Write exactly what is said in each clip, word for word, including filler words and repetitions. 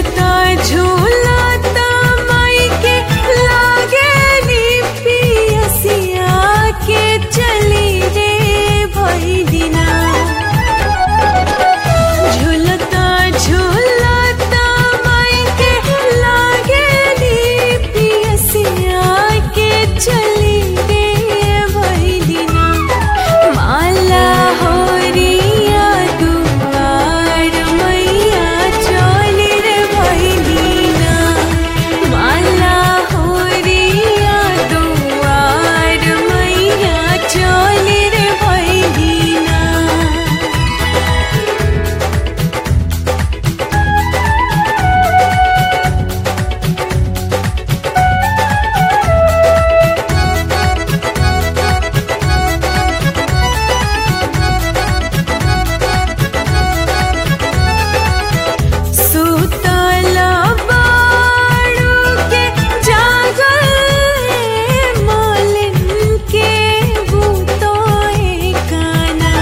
झूलता झूलता माई के लागेली पियसिया के चली रे भइलिना। झूलता झूलता माई के लागेली पियसिया के चली रे भइलिना। माला होरिया दुआर मैया चली रे भइलिना। माला होरिया दुआर मैया चली रे भइलिना। सुतल बाड़ू के जागल मालिन के बुतोए काना।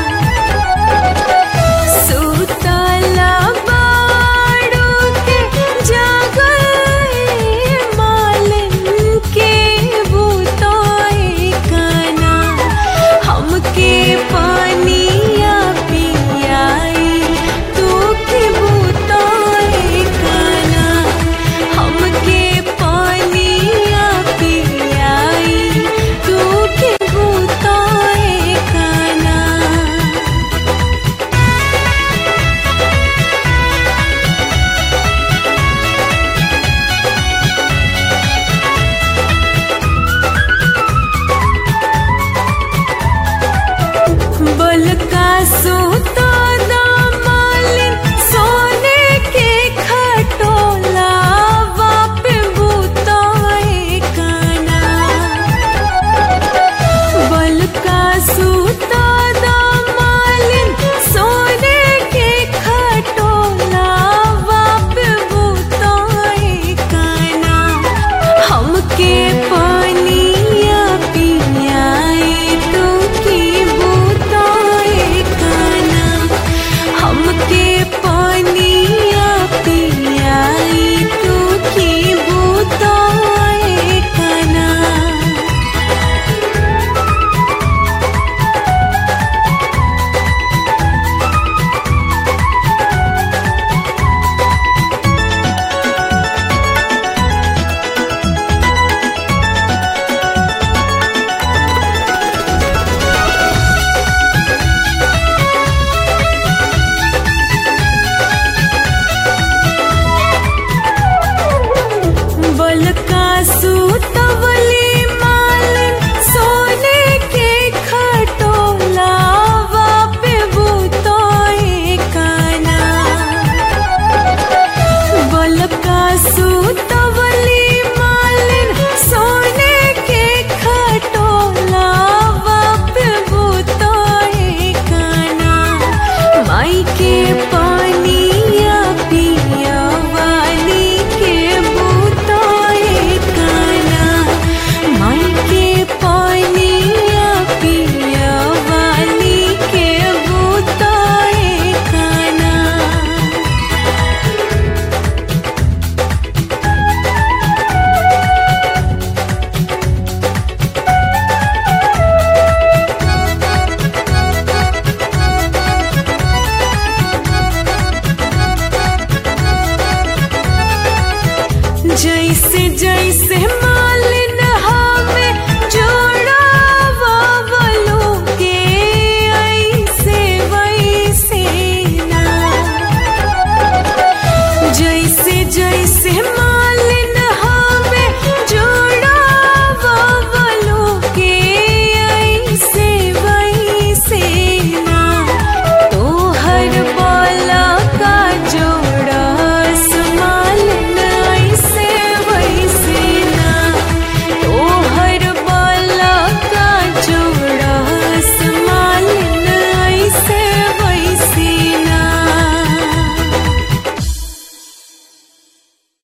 सुतल बाड़ू के जागल मालिन के बुतोए काना। हमके पानिया पियाई तू के बुतोए काना। हमके पानिया पियाई तू के बुतोए काना। बलका सूता दामालिन सोने के खटोला वाप बुतोए काना। बलका सूता दामालिन सोने के खटोला वाप बुतोए काना। हमके पानिया पियाई तू की बुतोए काना। हमके पानिया पियाई तू की बुतोए काना। बलका सूतवली मालिन सोने के खटोला वाप बुतोए काना। बलका सूतवली मालिन सोने के खटोला वाप बुतोए काना। माई के पानिया पियवाली के बुतोए काना। माई के पानिया पियवाली के बुतोए काना। जैसे जैसे